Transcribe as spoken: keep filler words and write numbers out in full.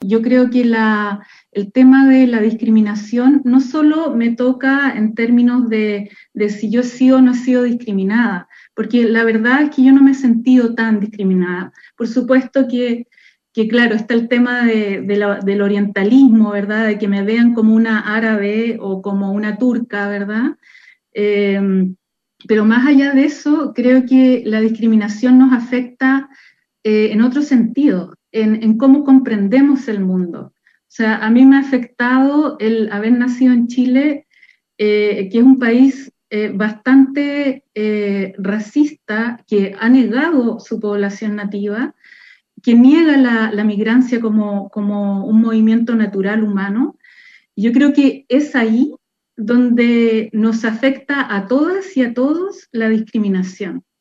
yo creo que la, el tema de la discriminación no solo me toca en términos de, de si yo sí o no he sido discriminada, porque la verdad es que yo no me he sentido tan discriminada. Por supuesto que, que claro, está el tema de, de la, del orientalismo, ¿verdad? De que me vean como una árabe o como una turca, ¿verdad? Eh, pero más allá de eso, creo que la discriminación nos afecta eh, en otro sentido, en, en cómo comprendemos el mundo. O sea, a mí me ha afectado el haber nacido en Chile, eh, que es un país eh, bastante eh, racista, que ha negado su población nativa, que niega la, la migrancia como, como un movimiento natural humano. Yo creo que es ahí donde nos afecta a todas y a todos la discriminación.